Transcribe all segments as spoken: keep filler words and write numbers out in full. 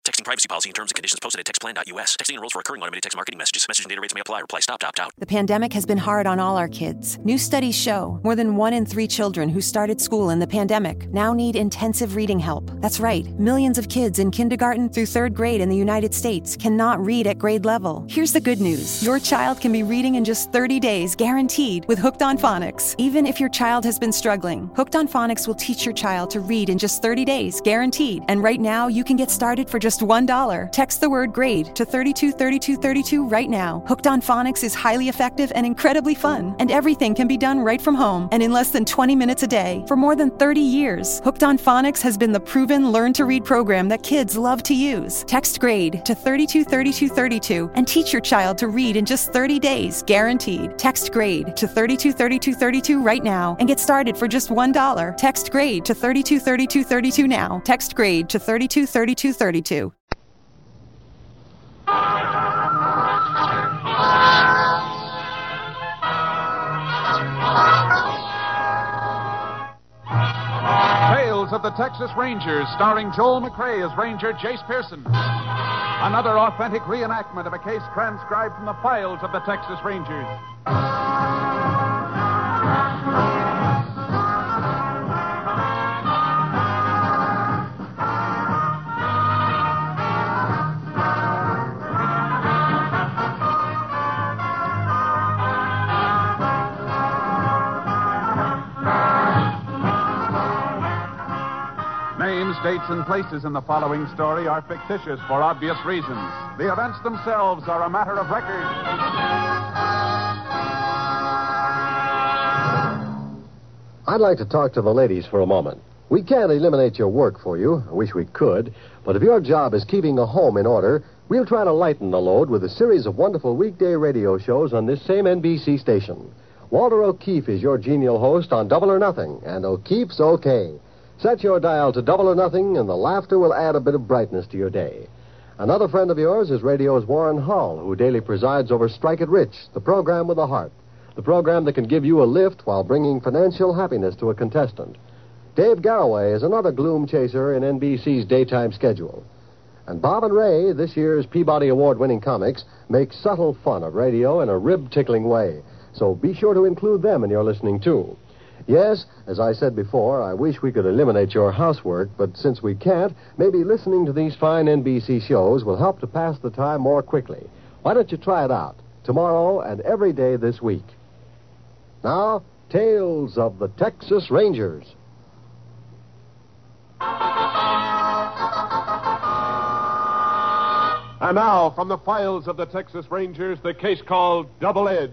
Texting privacy policy and terms and conditions posted at text plan dot U S. Texting enrolls for recurring automated text marketing messages. Message and data rates may apply. Reply stop to opt out. The pandemic has been hard on all our kids. New studies show more than one in three children who started school in the pandemic now need intensive reading help. That's right. Millions of kids in kindergarten through third grade in the United States cannot read at grade level. Here's the good news. Your child can be reading in just thirty days, guaranteed, with Hooked on Phonics. Even if your child has been struggling, Hooked on Phonics will teach your child to read in just thirty days, guaranteed. And right now, you can get started for just one dollar. Text the word GRADE to thirty-two thirty-two thirty-two right now. Hooked on Phonics is highly effective and incredibly fun. And everything can be done right from home and in less than twenty minutes a day. For more than thirty years, Hooked on Phonics has been the proven learn-to-read program that kids love to use. Text GRADE to thirty-two thirty-two thirty-two and teach your child to read in just thirty days, guaranteed. Text GRADE to thirty-two thirty-two thirty-two right now and get started for just one dollar. Text GRADE to thirty-two thirty-two thirty-two now. Text GRADE to thirty-two thirty-two thirty-two. Tales of the Texas Rangers, starring Joel McCrea as Ranger Jace Pearson. Another authentic reenactment of a case transcribed from the files of the Texas Rangers. Names, dates, and places in the following story are fictitious for obvious reasons. The events themselves are a matter of record. I'd like to talk to the ladies for a moment. We can't eliminate your work for you. I wish we could. But if your job is keeping a home in order, we'll try to lighten the load with a series of wonderful weekday radio shows on this same N B C station. Walter O'Keefe is your genial host on Double or Nothing, and O'Keefe's okay. Set your dial to Double or Nothing, and the laughter will add a bit of brightness to your day. Another friend of yours is radio's Warren Hull, who daily presides over Strike It Rich, the program with a heart, the program that can give you a lift while bringing financial happiness to a contestant. Dave Garroway is another gloom chaser in N B C's daytime schedule. And Bob and Ray, this year's Peabody Award-winning comics, make subtle fun of radio in a rib-tickling way. So be sure to include them in your listening, too. Yes, as I said before, I wish we could eliminate your housework, but since we can't, maybe listening to these fine N B C shows will help to pass the time more quickly. Why don't you try it out, tomorrow and every day this week? Now, Tales of the Texas Rangers. And now, from the files of the Texas Rangers, the case called Double Edge.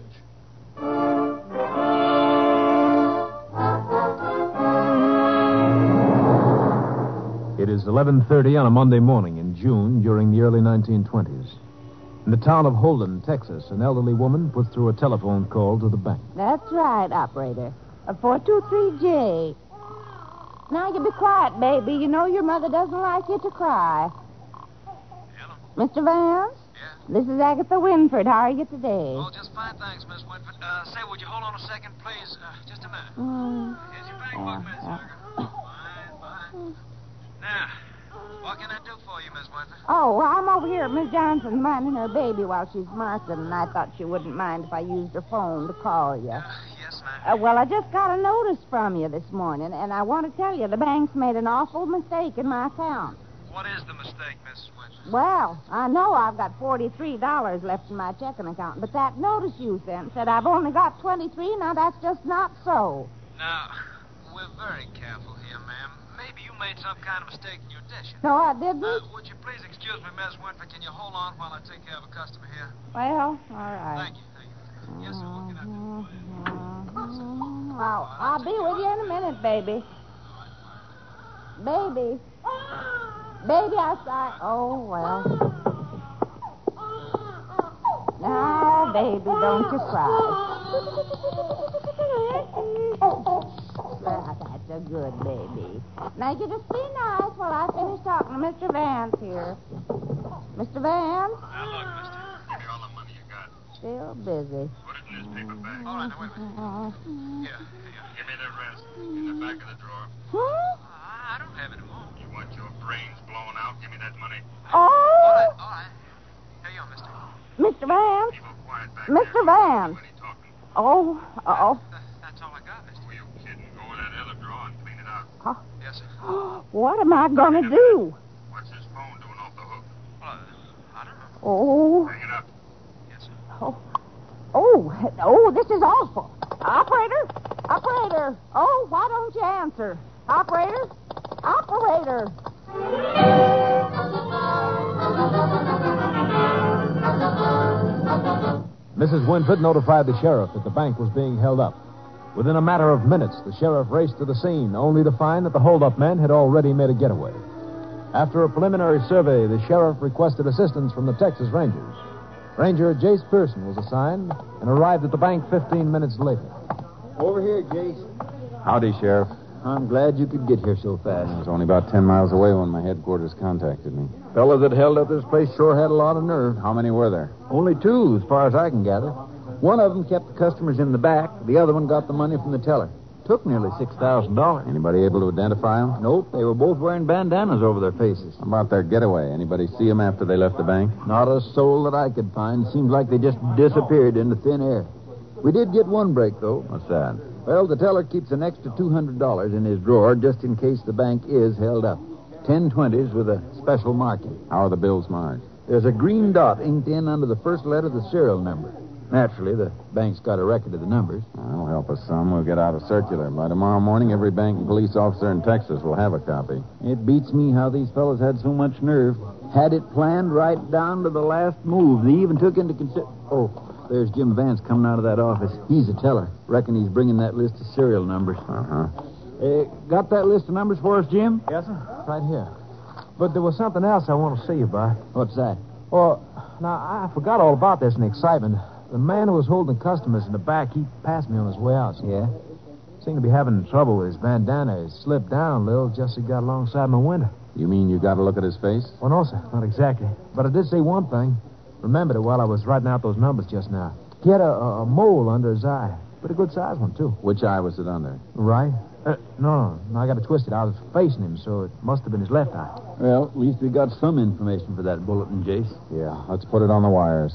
It is eleven thirty on a Monday morning in June during the early nineteen twenties. In the town of Holden, Texas, an elderly woman put through a telephone call to the bank. That's right, operator. four two three J. Now, you be quiet, baby. You know your mother doesn't like you to cry. Hello? Mister Vance? Yeah? This is Agatha Winford. How are you today? Oh, just fine, thanks, Miss Winford. Uh, say, would you hold on a second, please? Uh, just a minute. Mm. Here's your bank book, Miss Uh, Sugar. Fine, fine. Now, what can I do for you, Miss Winford? Oh, well, I'm over here at Miss Johnson's minding her baby while she's marking, and I thought she wouldn't mind if I used her phone to call you. Uh, yes, ma'am. Uh, well, I just got a notice from you this morning, and I want to tell you the bank's made an awful mistake in my account. What is the mistake, Miss Winford? Well, I know I've got forty-three dollars left in my checking account, but that notice you sent said I've only got twenty-three. Now, that's just not so. Now, we're very careful here, ma'am. Maybe you made some kind of mistake in your addition. No, I didn't. Uh, would you please excuse me, Miss Winford? Can you hold on while I take care of a customer here? Well, all right. Thank you, thank you. Yes, sir, what can I do for you? I'll, I'll be with you in a minute, baby. Baby. Baby, I saw... Oh, well. Now, baby, don't you cry. Ah, that's a good baby. Now, you just be nice while I finish talking to Mister Vance here. Mister Vance? Now, look, mister. Give me all the money you got. Still busy. Put it in this paper bag. All right, now, wait a minute. Here, here. Give me the rest. In the back of the drawer. Huh? I don't have any more. You want your brains blowing out. Give me that money. Oh! All right, all right. Here you are, mister. Mister Vance. Keep it quiet back Mister there. Vance. Anybody talking? Oh, uh-oh. That, that's all I got, mister. Who you kidding? Go with that other drawer and clean it out. Huh? Yes, sir. What am I going to do? What's his phone doing off the hook? Well, uh, I don't know. Oh, Hang it up. Yes, sir. oh, oh, oh, this is awful. Operator, operator. Oh, why don't you answer? Operator, operator. Missus Winford notified the sheriff that the bank was being held up. Within a matter of minutes, the sheriff raced to the scene, only to find that the hold-up men had already made a getaway. After a preliminary survey, the sheriff requested assistance from the Texas Rangers. Ranger Jace Pearson was assigned and arrived at the bank fifteen minutes later. Over here, Jace. Howdy, Sheriff. I'm glad you could get here so fast. I was only about ten miles away when my headquarters contacted me. Fellows that held up this place sure had a lot of nerve. How many were there? Only two, as far as I can gather. One of them kept the customers in the back. The other one got the money from the teller. Took nearly six thousand dollars. Anybody able to identify them? Nope, they were both wearing bandanas over their faces. How about their getaway? Anybody see them after they left the bank? Not a soul that I could find. Seems like they just disappeared into thin air. We did get one break, though. What's that? Well, the teller keeps an extra two hundred dollars in his drawer just in case the bank is held up. Ten twenties with a special marking. How are the bills marked? There's a green dot inked in under the first letter of the serial number. Naturally, the bank's got a record of the numbers. That'll help us some. We'll get out a circular. By tomorrow morning, every bank and police officer in Texas will have a copy. It beats me how these fellows had so much nerve. Had it planned right down to the last move. They even took into consideration... Oh, there's Jim Vance coming out of that office. He's a teller. Reckon he's bringing that list of serial numbers. Uh-huh. Uh, got that list of numbers for us, Jim? Yes, sir. Right here. But there was something else I want to see you by. What's that? Well, now, I forgot all about this in the excitement. The man who was holding customers in the back, he passed me on his way out. Yeah? Seemed to be having trouble with his bandana. He slipped down a little just as he got alongside my window. You mean you got a look at his face? Well, no, sir. Not exactly. But I did see one thing. Remembered it while I was writing out those numbers just now. He had a, a, a mole under his eye. Pretty good-sized one, too. Which eye was it under? Right? Uh, no, no, no, I got it twisted. I was facing him, so it must have been his left eye. Well, at least we got some information for that bulletin, Jace. Yeah, let's put it on the wires.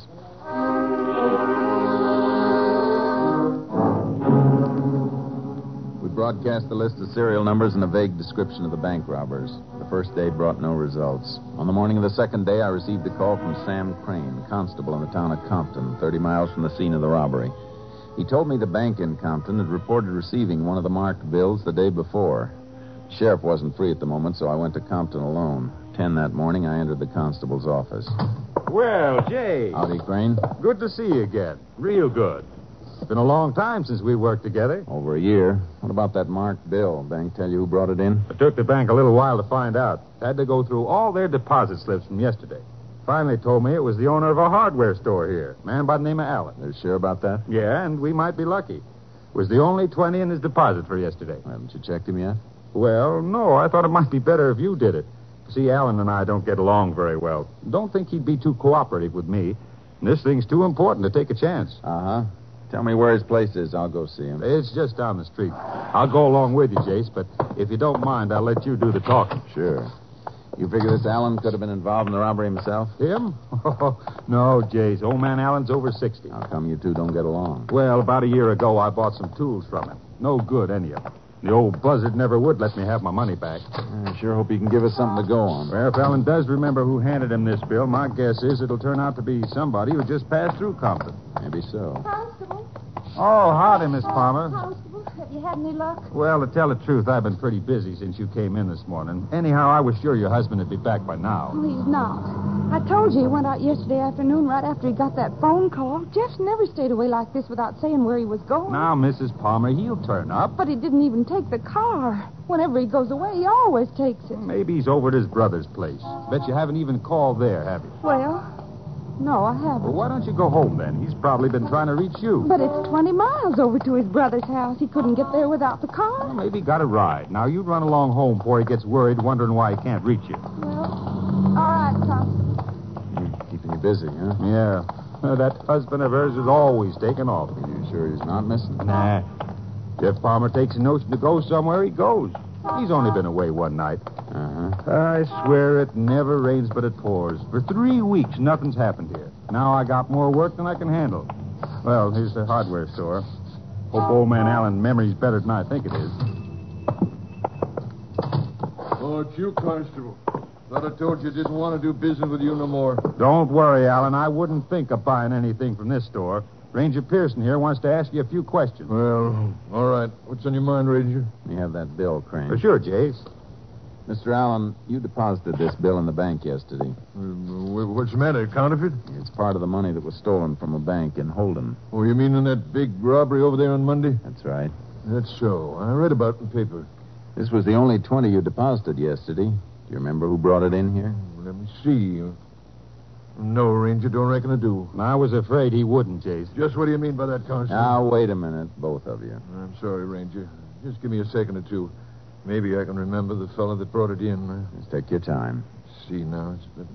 We broadcast the list of serial numbers and a vague description of the bank robbers. The first day brought no results. On the morning of the second day, I received a call from Sam Crane, constable in the town of Compton, thirty miles from the scene of the robbery. He told me the bank in Compton had reported receiving one of the marked bills the day before. The sheriff wasn't free at the moment, so I went to Compton alone. Ten that morning, I entered the constable's office. Well, Jay. Howdy, Crane. Good to see you again. Real good. It's been a long time since we worked together. Over a year. What about that marked bill? Bank tell you who brought it in? It took the bank a little while to find out. Had to go through all their deposit slips from yesterday. Finally told me it was the owner of a hardware store here, a man by the name of Allen. They're sure about that? Yeah, and we might be lucky. It was the only twenty in his deposit for yesterday. Haven't you checked him yet? Well, no. I thought it might be better if you did it. See, Allen and I don't get along very well. Don't think he'd be too cooperative with me. This thing's too important to take a chance. Uh-huh. Tell me where his place is. I'll go see him. It's just down the street. I'll go along with you, Jace, but if you don't mind, I'll let you do the talking. Sure. You figure this Allen could have been involved in the robbery himself? Him? Oh, no, Jace. Old man Allen's over sixty. How come you two don't get along? Well, about a year ago, I bought some tools from him. No good, any of them. The old buzzard never would let me have my money back. I sure hope he can give us something to go on. Well, if Allen does remember who handed him this bill, my guess is it'll turn out to be somebody who just passed through Compton. Maybe so. Constable. Oh, howdy, Miss Palmer. Constable, have you had any luck? Well, to tell the truth, I've been pretty busy since you came in this morning. Anyhow, I was sure your husband would be back by now. Well, he's not. I told you he went out yesterday afternoon right after he got that phone call. Jeff's never stayed away like this without saying where he was going. Now, Missus Palmer, he'll turn up. But he didn't even take the car. Whenever he goes away, he always takes it. Maybe he's over at his brother's place. Bet you haven't even called there, have you? Well, no, I haven't. Well, why don't you go home then? He's probably been trying to reach you. But it's twenty miles over to his brother's house. He couldn't get there without the car. Well, maybe he got a ride. Now, you run along home before he gets worried, wondering why he can't reach you. Well, all right, Constable. Keeping you busy, huh? Yeah. Uh, that husband of hers is always taking off. Are you sure he's not missing? Nah. Jeff Palmer takes a notion to go somewhere, he goes. He's only been away one night. Uh-huh. I swear it never rains but it pours. For three weeks, nothing's happened here. Now I got more work than I can handle. Well, here's the hardware store. Hope old man Allen's memory's better than I think it is. Oh, it's you, Constable. Thought I told you I didn't want to do business with you no more. Don't worry, Allen. I wouldn't think of buying anything from this store. Ranger Pearson here wants to ask you a few questions. Well, all right. What's on your mind, Ranger? You have that bill, Crane. Uh, sure, Jace. Mister Allen, you deposited this bill in the bank yesterday. Uh, what's the matter? Counterfeit? It's part of the money that was stolen from a bank in Holden. Oh, you mean in that big robbery over there on Monday? That's right. That's so. I read about it in the paper. This was the only twenty you deposited yesterday. Do you remember who brought it in here? Let me see. No, Ranger, don't reckon I do. I was afraid he wouldn't, Jace. Just what do you mean by that, Constable? Now, wait a minute, both of you. I'm sorry, Ranger. Just give me a second or two. Maybe I can remember the fellow that brought it in. Just take your time. See, now, it's been...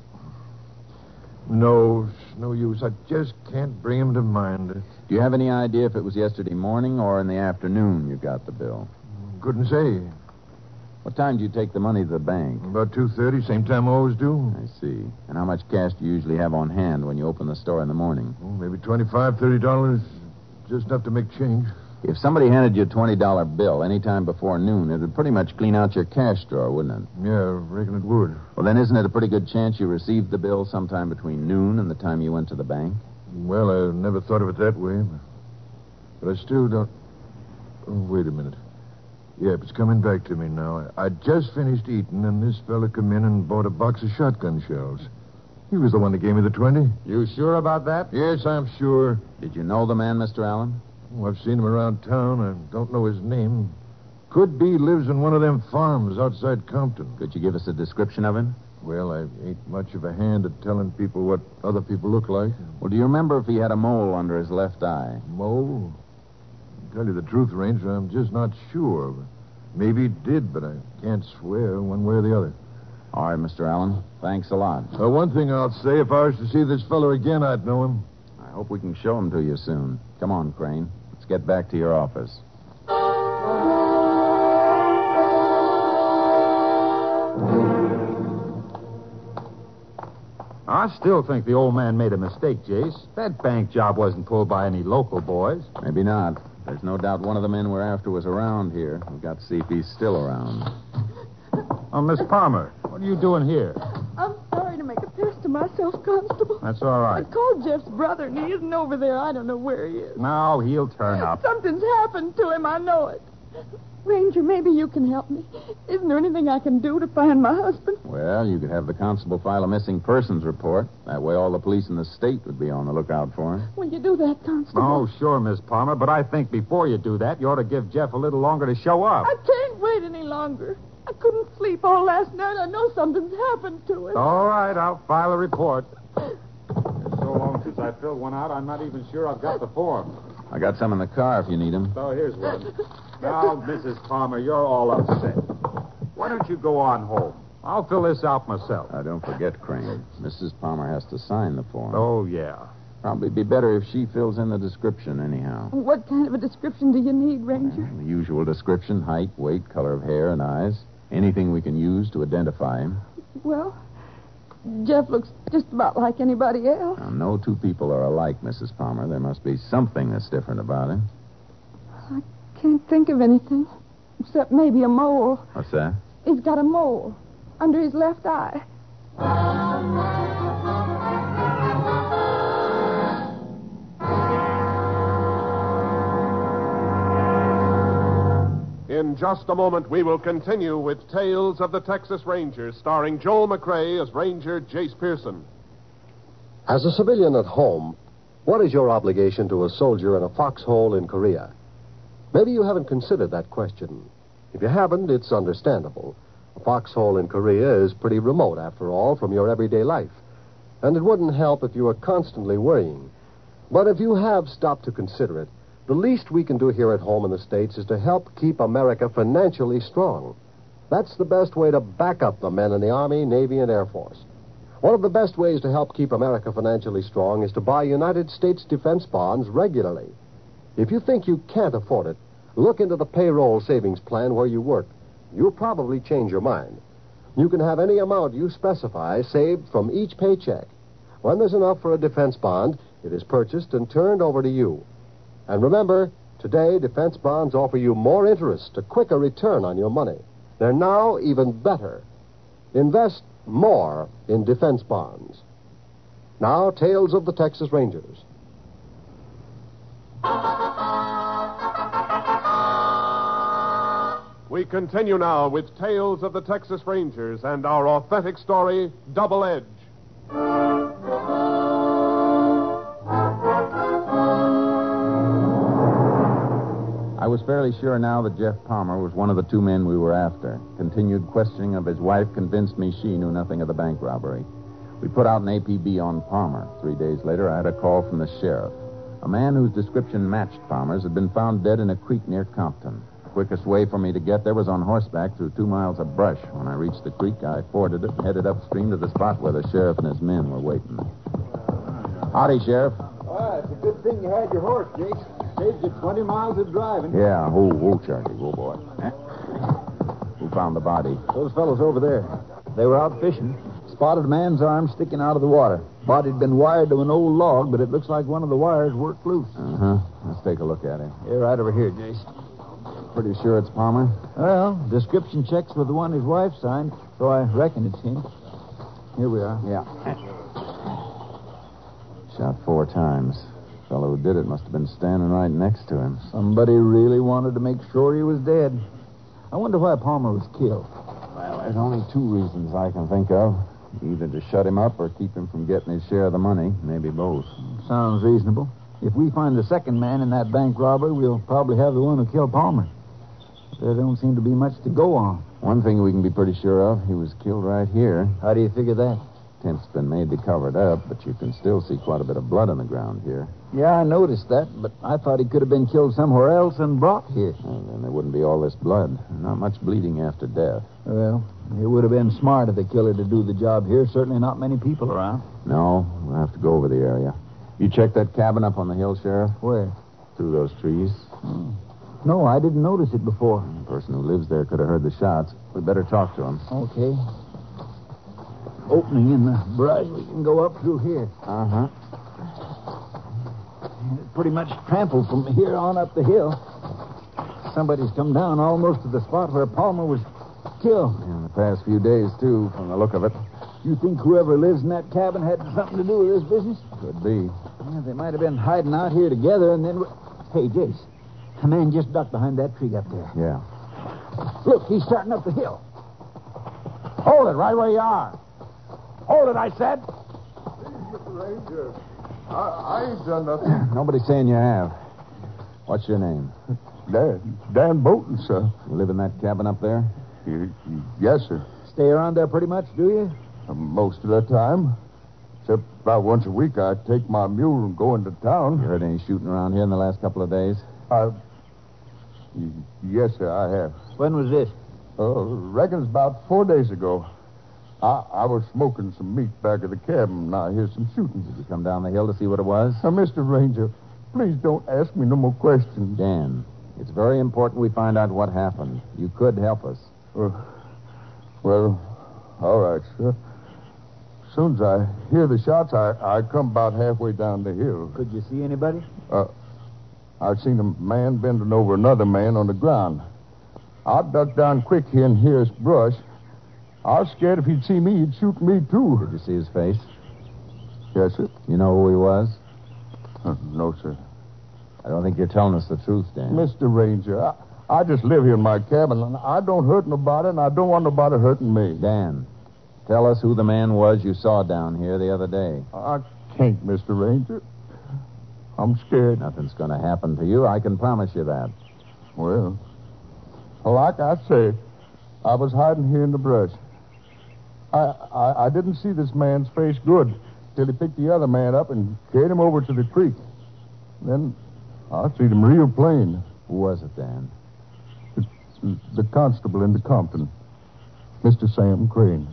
No, it's no use. I just can't bring him to mind. Do you have any idea if it was yesterday morning or in the afternoon you got the bill? Couldn't say. What time do you take the money to the bank? About two thirty, same time I always do. I see. And how much cash do you usually have on hand when you open the store in the morning? Oh, maybe twenty-five, thirty dollars. Just enough to make change. If somebody handed you a twenty dollar bill any time before noon, it would pretty much clean out your cash drawer, wouldn't it? Yeah, I reckon it would. Well, then isn't it a pretty good chance you received the bill sometime between noon and the time you went to the bank? Well, I never thought of it that way. But I still don't... Oh, wait a minute. Yep, it's coming back to me now. I just finished eating, and this fella come in and bought a box of shotgun shells. He was the one that gave me the twenty. You sure about that? Yes, I'm sure. Did you know the man, Mister Allen? Oh, I've seen him around town. I don't know his name. Could be lives in one of them farms outside Compton. Could you give us a description of him? Well, I ain't much of a hand at telling people what other people look like. Well, do you remember if he had a mole under his left eye? Mole? To tell you the truth, Ranger, I'm just not sure. Maybe he did, but I can't swear one way or the other. All right, Mister Allen. Thanks a lot. Uh, one thing I'll say, if I was to see this fellow again, I'd know him. I hope we can show him to you soon. Come on, Crane. Let's get back to your office. I still think the old man made a mistake, Jace. That bank job wasn't pulled by any local boys. Maybe not. There's no doubt one of the men we're after was around here. We've got to see if he's still around. Oh, Miss Palmer, what are you doing here? I'm sorry to make a pest of myself, Constable. That's all right. I called Jeff's brother, and he isn't over there. I don't know where he is. No, he'll turn up. Something's happened to him. I know it. Ranger, maybe you can help me. Isn't there anything I can do to find my husband? Well, you could have the constable file a missing persons report. That way all the police in the state would be on the lookout for him. Will you do that, Constable? Oh, sure, Miss Palmer, but I think before you do that, you ought to give Jeff a little longer to show up. I can't wait any longer. I couldn't sleep all last night. I know something's happened to him. All right, I'll file a report. It's so long since I filled one out, I'm not even sure I've got the form. I got some in the car if you need them. So here's one. Now, Missus Palmer, you're all upset. Why don't you go on home? I'll fill this out myself. Now, don't forget, Crane. Missus Palmer has to sign the form. Oh, yeah. Probably be better if she fills in the description anyhow. What kind of a description do you need, Ranger? Well, the usual description, height, weight, color of hair, and eyes. Anything we can use to identify him. Well, Jeff looks just about like anybody else. Now, no two people are alike, Missus Palmer. There must be something that's different about him. I can't think of anything, except maybe a mole. What's that? He's got a mole under his left eye. In just a moment, we will continue with Tales of the Texas Rangers, starring Joel McCrea as Ranger Jace Pearson. As a civilian at home, what is your obligation to a soldier in a foxhole in Korea? Maybe you haven't considered that question. If you haven't, it's understandable. A foxhole in Korea is pretty remote, after all, from your everyday life. And it wouldn't help if you were constantly worrying. But if you have stopped to consider it, the least we can do here at home in the States is to help keep America financially strong. That's the best way to back up the men in the Army, Navy, and Air Force. One of the best ways to help keep America financially strong is to buy United States defense bonds regularly. If you think you can't afford it, look into the payroll savings plan where you work. You'll probably change your mind. You can have any amount you specify saved from each paycheck. When there's enough for a defense bond, it is purchased and turned over to you. And remember, today defense bonds offer you more interest, a quicker return on your money. They're now even better. Invest more in defense bonds. Now, Tales of the Texas Rangers. We continue now with Tales of the Texas Rangers and our authentic story, Double Edge. I was fairly sure now that Jeff Palmer was one of the two men we were after. Continued questioning of his wife convinced me she knew nothing of the bank robbery. We put out an A P B on Palmer. Three days later, I had a call from the sheriff. A man whose description matched Palmer's had been found dead in a creek near Compton. The quickest way for me to get there was on horseback through two miles of brush. When I reached the creek, I forded it and headed upstream to the spot where the sheriff and his men were waiting. Howdy, Sheriff. Ah, it's a good thing you had your horse, Jake. Saved you twenty miles of driving. Yeah, who, who, Charlie, who, boy. Eh? Who found the body? Those fellows over there. They were out fishing. Spotted a man's arm sticking out of the water. Body'd been wired to an old log, but it looks like one of the wires worked loose. Uh-huh. Let's take a look at it. You're right over here, Jace. Pretty sure it's Palmer? Well, description checks with the one his wife signed, so I reckon it's him. Here we are. Yeah. Shot four times. The fellow who did it must have been standing right next to him. Somebody really wanted to make sure he was dead. I wonder why Palmer was killed. Well, there's only two reasons I can think of. Either to shut him up or keep him from getting his share of the money. Maybe both. Sounds reasonable. If we find the second man in that bank robbery, we'll probably have the one who killed Palmer. There don't seem to be much to go on. One thing we can be pretty sure of, he was killed right here. How do you figure that? Attempt's been made to cover it up, but you can still see quite a bit of blood on the ground here. Yeah, I noticed that, but I thought he could have been killed somewhere else and brought here. Well, then there wouldn't be all this blood. Not much bleeding after death. Well, it would have been smart of the killer to do the job here. Certainly not many people around. No, we'll have to go over the area. You checked that cabin up on the hill, Sheriff? Where? Through those trees. Hmm. No, I didn't notice it before. The person who lives there could have heard the shots. We'd better talk to him. Okay. Opening in the brush. We can go up through here. Uh-huh. It's pretty much trampled from here on up the hill. Somebody's come down almost to the spot where Palmer was killed. In the past few days, too, from the look of it. You think whoever lives in that cabin had something to do with this business? Could be. Yeah, they might have been hiding out here together and then... Hey, Jace, a man just ducked behind that tree up there. Yeah. Look, he's starting up the hill. Hold it right where you are. Hold it, I said. Mister Ranger, I, I ain't done nothing. Nobody's saying you have. What's your name? Dan, Dan Bolton, sir. You live in that cabin up there? Y- y- yes, sir. Stay around there pretty much, do you? Uh, most of the time. Except about once a week, I take my mule and go into town. You heard any shooting around here in the last couple of days? I... Y- yes, sir, I have. When was this? Uh, reckon it's about four days ago. I, I was smoking some meat back at the cabin, and I hear some shooting. Did you come down the hill to see what it was? Now, Mister Ranger, please don't ask me no more questions. Dan, it's very important we find out what happened. You could help us. Uh, well, all right, sir. As soon as I hear the shots, I, I come about halfway down the hill. Could you see anybody? Uh, I seen a man bending over another man on the ground. I ducked down quick here and here's brush. I was scared if he'd see me, he'd shoot me, too. Did you see his face? Yes, sir. You know who he was? Uh, no, sir. I don't think you're telling us the truth, Dan. Mister Ranger, I, I just live here in my cabin, and I don't hurt nobody, and I don't want nobody hurting me. Dan, tell us who the man was you saw down here the other day. I can't, Mister Ranger. I'm scared. Nothing's going to happen to you. I can promise you that. Well, like I say, I was hiding here in the brush. I, I, I didn't see this man's face good till he picked the other man up and carried him over to the creek. Then I seen him real plain. Who was it, Dan? It's the constable in the Compton, Mister Sam Crane.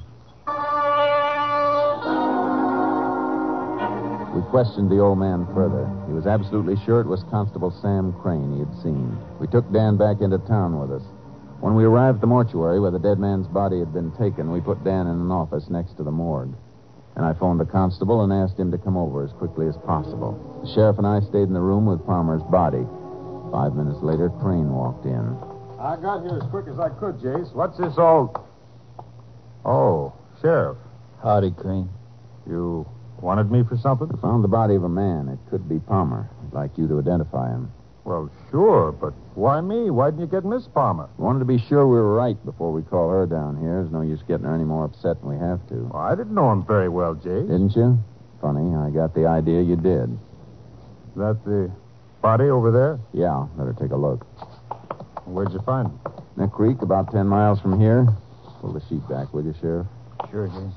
We questioned the old man further. He was absolutely sure it was Constable Sam Crane he had seen. We took Dan back into town with us. When we arrived at the mortuary where the dead man's body had been taken, we put Dan in an office next to the morgue. And I phoned the constable and asked him to come over as quickly as possible. The sheriff and I stayed in the room with Palmer's body. Five minutes later, Crane walked in. I got here as quick as I could, Jace. What's this all... Oh, Sheriff. Howdy, Crane. You wanted me for something? I found the body of a man. It could be Palmer. I'd like you to identify him. Well, sure, but why me? Why didn't you get Miss Palmer? I wanted to be sure we were right before we call her down here. There's no use getting her any more upset than we have to. Well, I didn't know him very well, Jace. Didn't you? Funny, I got the idea you did. Is that the body over there? Yeah, better take a look. Where'd you find him? In a creek about ten miles from here. Pull the sheet back, will you, Sheriff? Sure, Jace.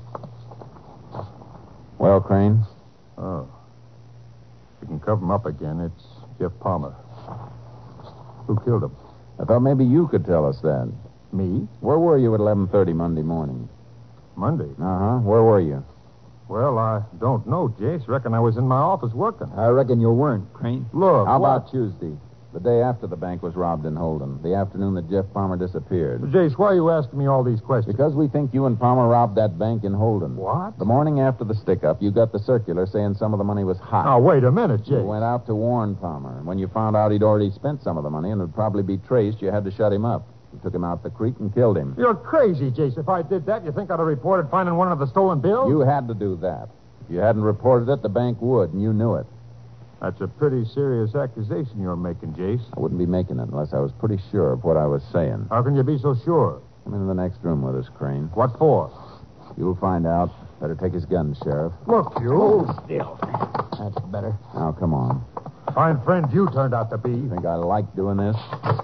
Well, Crane? Oh. You can cover him up again. It's Jeff Palmer. Who killed him? I thought maybe you could tell us that. Me? Where were you at eleven thirty Monday morning? Monday? Uh-huh. Where were you? Well, I don't know, Jace. Reckon I was in my office working. I reckon you weren't, Crane. Look, How what? about Tuesday? The day after the bank was robbed in Holden. The afternoon that Jeff Palmer disappeared. Jace, why are you asking me all these questions? Because we think you and Palmer robbed that bank in Holden. What? The morning after the stick-up, you got the circular saying some of the money was hot. Now, wait a minute, You Jace. went out to warn Palmer. And when you found out he'd already spent some of the money and would probably be traced, you had to shut him up. You took him out the creek and killed him. You're crazy, Jace. If I did that, you think I'd have reported finding one of the stolen bills? You had to do that. If you hadn't reported it, the bank would, and you knew it. That's a pretty serious accusation you're making, Jace. I wouldn't be making it unless I was pretty sure of what I was saying. How can you be so sure? Come into the next room with us, Crane. What for? You'll find out. Better take his gun, Sheriff. Look, you. Hold still. That's better. Now, come on. Fine friend you turned out to be. Think I like doing this?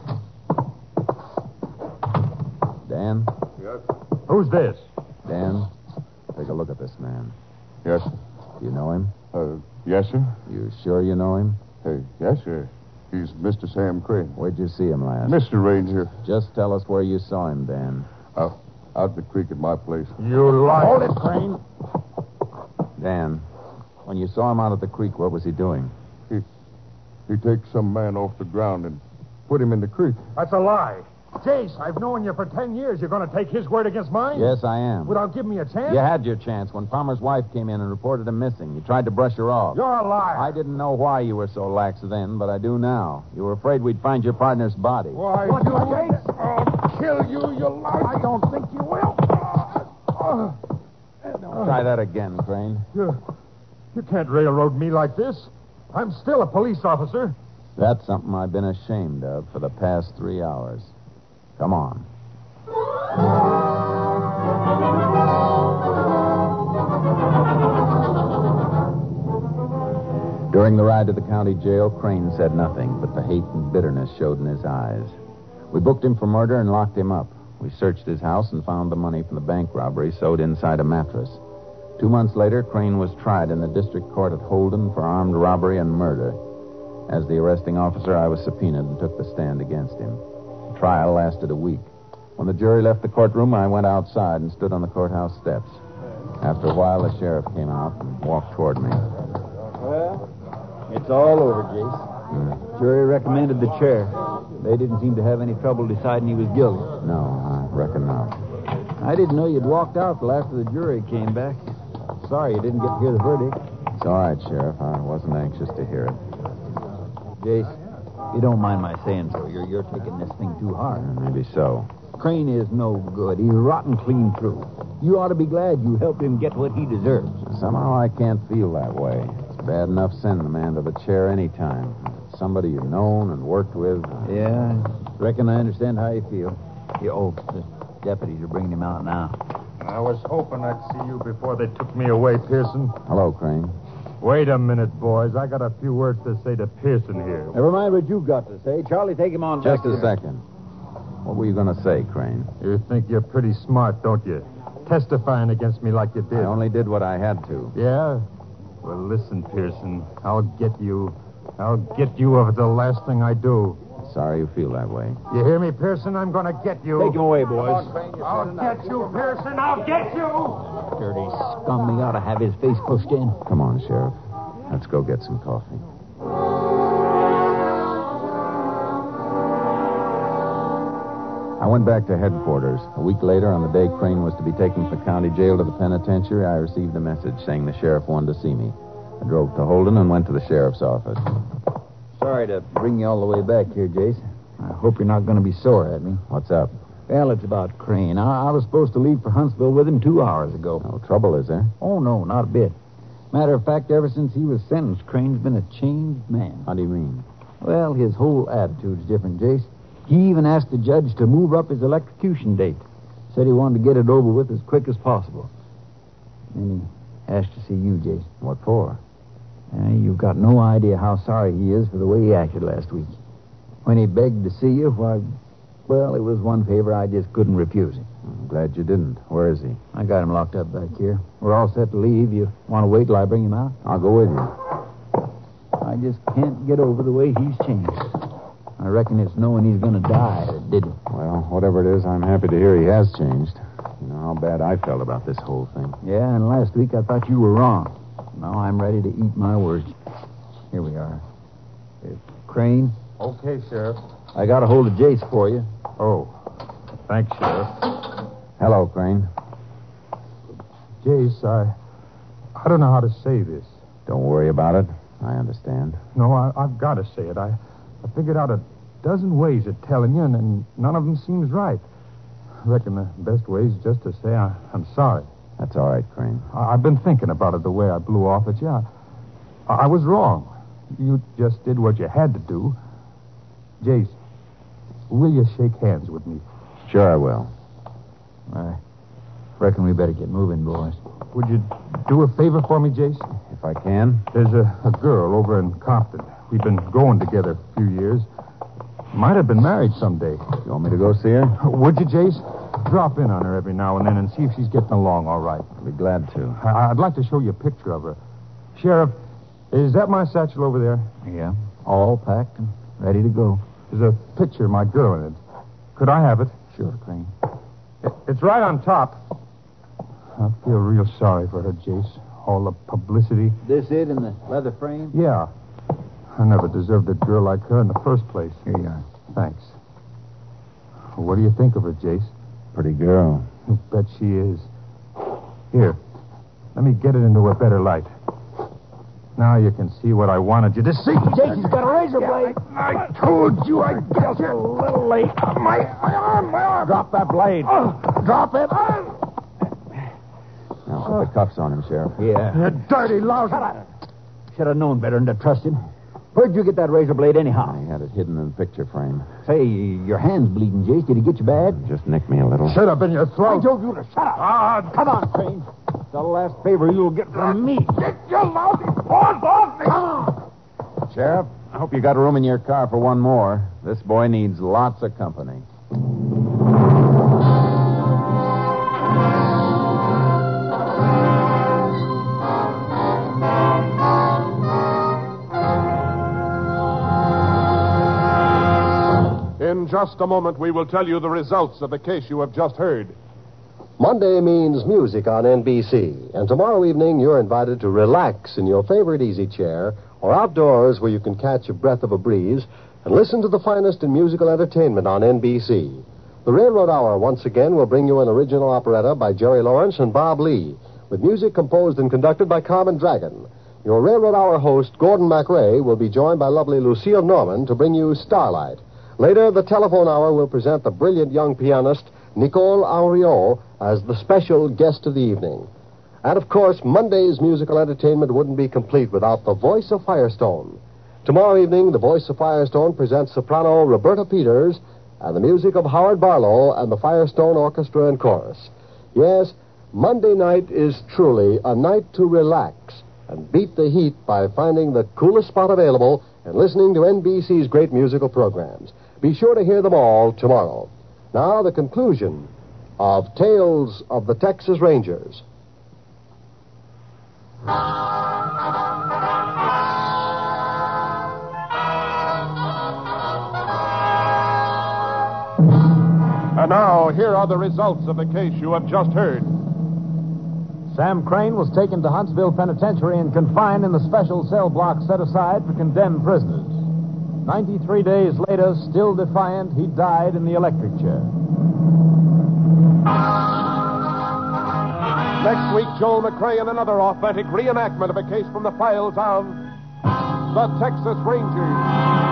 Dan? Yes? Who's this? Dan, take a look at this man. Yes. Do you know him? Uh, yes, sir. You sure you know him? Hey, yes, sir. He's Mister Sam Crane. Where'd you see him last? Mister Ranger. Just tell us where you saw him, Dan. Out, out the creek at my place. You lie. Hold it, Crane. Dan, when you saw him out at the creek, what was he doing? He, he takes some man off the ground and put him in the creek. That's a lie. Jace, I've known you for ten years. You're going to take his word against mine? Yes, I am. Without giving me a chance? You had your chance when Palmer's wife came in and reported him missing. You tried to brush her off. You're a liar. I didn't know why you were so lax then, but I do now. You were afraid we'd find your partner's body. Why, you... Jace? I'll kill you, you liar. I don't think you will. Don't try that again, Crane. You, you can't railroad me like this. I'm still a police officer. That's something I've been ashamed of for the past three hours. Come on. During the ride to the county jail, Crane said nothing, but the hate and bitterness showed in his eyes. We booked him for murder and locked him up. We searched his house and found the money from the bank robbery sewed inside a mattress. Two months later, Crane was tried in the district court at Holden for armed robbery and murder. As the arresting officer, I was subpoenaed and took the stand against him. The trial lasted a week. When the jury left the courtroom, I went outside and stood on the courthouse steps. After a while, the sheriff came out and walked toward me. Well, it's all over, Jace. Mm. Jury recommended the chair. They didn't seem to have any trouble deciding he was guilty. No, I reckon not. I didn't know you'd walked out till after the jury came back. Sorry you didn't get to hear the verdict. It's all right, Sheriff. I wasn't anxious to hear it. Jace, you don't mind my saying so. You're, you're taking this thing too hard. Maybe so. Crane is no good. He's rotten clean through. You ought to be glad you helped him get what he deserves. Somehow I can't feel that way. It's bad enough sending a man to the chair any time. Somebody you've known and worked with. Yeah, reckon I understand how you feel. You, oh, the deputies are bringing him out now. I was hoping I'd see you before they took me away, Pearson. Hello, Crane. Wait a minute, boys. I got a few words to say to Pearson here. Never mind what you've got to say. Charlie, take him on Just back a to second. What were you going to say, Crane? You think you're pretty smart, don't you? Testifying against me like you did. I only did what I had to. Yeah? Well, listen, Pearson. I'll get you. I'll get you over the last thing I do. Sorry you feel that way. You hear me, Pearson? I'm going to get you. Take him away, boys. I'll get you, Pearson. I'll get you. Dirty scum. He ought to have his face pushed in. Come on, Sheriff. Let's go get some coffee. I went back to headquarters. A week later, on the day Crane was to be taken from the county jail to the penitentiary, I received a message saying the sheriff wanted to see me. I drove to Holden and went to the sheriff's office. Sorry to bring you all the way back here, Jace. I hope you're not going to be sore at me. What's up? Well, it's about Crane. I, I was supposed to leave for Huntsville with him two hours ago. No trouble, is there? Oh, no, not a bit. Matter of fact, ever since he was sentenced, Crane's been a changed man. How do you mean? Well, his whole attitude's different, Jace. He even asked the judge to move up his electrocution date. Said he wanted to get it over with as quick as possible. Then he asked to see you, Jace. What for? Uh, you've got no idea how sorry he is for the way he acted last week. When he begged to see you, why, well, it was one favor I just couldn't refuse him. I'm glad you didn't. Where is he? I got him locked up back here. We're all set to leave. You want to wait till I bring him out? I'll go with you. I just can't get over the way he's changed. I reckon it's knowing he's going to die that did it. Well, whatever it is, I'm happy to hear he has changed. You know how bad I felt about this whole thing. Yeah, and last week I thought you were wrong. Now I'm ready to eat my words. Here we are. Here's Crane. Okay, Sheriff. I got a hold of Jace for you. Oh, thanks, Sheriff. Hello, Crane. Jace, I... I don't know how to say this. Don't worry about it. I understand. No, I, I've got to say it. I, I figured out a dozen ways of telling you, and, and none of them seems right. I reckon the best way is just to say I, I'm sorry. That's all right, Crane. I, I've been thinking about it the way I blew off at you. I, I was wrong. You just did what you had to do. Jace, will you shake hands with me? Sure I will. I reckon we better get moving, boys. Would you do a favor for me, Jace? If I can. There's a, a girl over in Compton. We've been going together a few years. Might have been married someday. You want me to go see her? Would you, Jace? Drop in on her every now and then and see if she's getting along all right. I'll be glad to. I- I'd like to show you a picture of her. Sheriff, is that my satchel over there? Yeah, all packed and ready to go. There's a picture of my girl in it. Could I have it? Sure, Crane. It- It's right on top. I feel real sorry for her, Jace. All the publicity. This it in the leather frame? Yeah. I never deserved a girl like her in the first place. Here you are. Thanks. What do you think of her, Jace? Pretty girl. You bet she is. Here, let me get it into a better light. Now you can see what I wanted you to see. Jason's got a razor blade. I, I told you I'd get you. A little late. My, my arm, my arm. Drop that blade. Oh, drop it. Oh. Now, put the cuffs on him, Sheriff. Yeah. You dirty lousy. Should have known better than to trust him. Where'd you get that razor blade anyhow? I had it hidden in the picture frame. Say, your hand's bleeding, Jace. Did he get you bad? Just nicked me a little. Should have been your throat. I told you to shut up. Ah, Come on, Crane. It's the last favor you'll get from me. Get your lousy paws off me. Come on. Sheriff, I hope you got room in your car for one more. This boy needs lots of company. In just a moment, we will tell you the results of the case you have just heard. Monday means music on N B C. And tomorrow evening, you're invited to relax in your favorite easy chair or outdoors where you can catch a breath of a breeze and listen to the finest in musical entertainment on N B C. The Railroad Hour once again will bring you an original operetta by Jerry Lawrence and Bob Lee, with music composed and conducted by Carmen Dragon. Your Railroad Hour host, Gordon MacRae, will be joined by lovely Lucille Norman to bring you Starlight. Later, the Telephone Hour will present the brilliant young pianist Nicole Auriot as the special guest of the evening. And, of course, Monday's musical entertainment wouldn't be complete without the Voice of Firestone. Tomorrow evening, the Voice of Firestone presents soprano Roberta Peters and the music of Howard Barlow and the Firestone Orchestra and Chorus. Yes, Monday night is truly a night to relax and beat the heat by finding the coolest spot available and listening to N B C's great musical programs. Be sure to hear them all tomorrow. Now, the conclusion of Tales of the Texas Rangers. And now, here are the results of the case you have just heard. Sam Crane was taken to Huntsville Penitentiary and confined in the special cell block set aside for condemned prisoners. Ninety-three days later, still defiant, he died in the electric chair. Next week, Joel McCrea in another authentic reenactment of a case from the files of the Texas Rangers.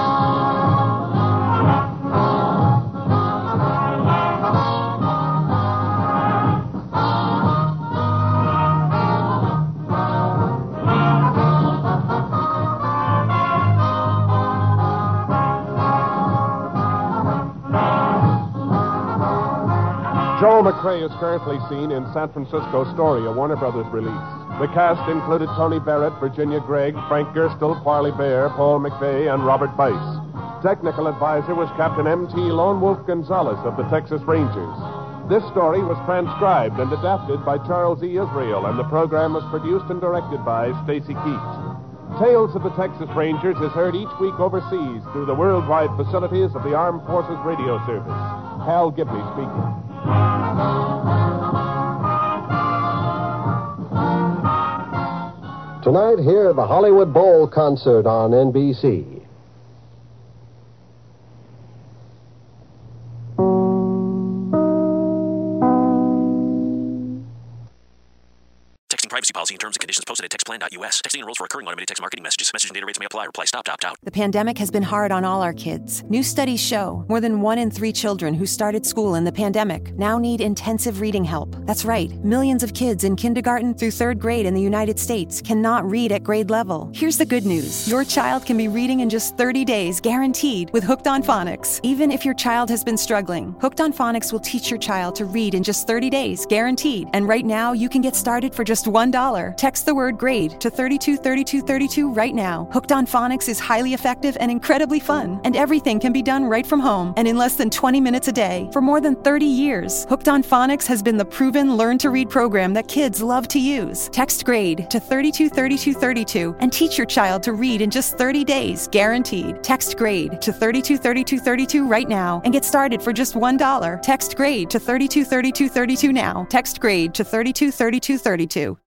Joel McCrea is currently seen in San Francisco Story, a Warner Brothers release. The cast included Tony Barrett, Virginia Gregg, Frank Gerstle, Parley Bear, Paul McVeigh, and Robert Bice. Technical advisor was Captain M T Lone Wolf Gonzalez of the Texas Rangers. This story was transcribed and adapted by Charles E. Israel, and the program was produced and directed by Stacy Keach. Tales of the Texas Rangers is heard each week overseas through the worldwide facilities of the Armed Forces Radio Service. Hal Gibley speaking. Tonight, hear the Hollywood Bowl concert on N B C. Texting privacy policy and terms and conditions posted at text plan dot U S. Texting enrolls for recurring automated text marketing messages. Message and data rates may apply. Reply stop, opt out. The pandemic has been hard on all our kids. New studies show more than one in three children who started school in the pandemic now need intensive reading help. That's right. Millions of kids in kindergarten through third grade in the United States cannot read at grade level. Here's the good news. Your child can be reading in just thirty days, guaranteed, with Hooked on Phonics. Even if your child has been struggling, Hooked on Phonics will teach your child to read in just thirty days, guaranteed. And right now, you can get started for just one dollar. Text the word GRADE to thirty-two thirty-two thirty-two right now. Hooked on Phonics is highly effective and incredibly fun, and everything can be done right from home and in less than twenty minutes a day for more than thirty years. Hooked on Phonics has been the proven learn-to-read program that kids love to use. Text GRADE to thirty-two thirty-two thirty-two and teach your child to read in just thirty days, guaranteed. Text GRADE to thirty-two thirty-two thirty-two right now and get started for just one dollar. Text GRADE to thirty-two thirty-two thirty-two now. Text GRADE to thirty-two thirty-two thirty-two.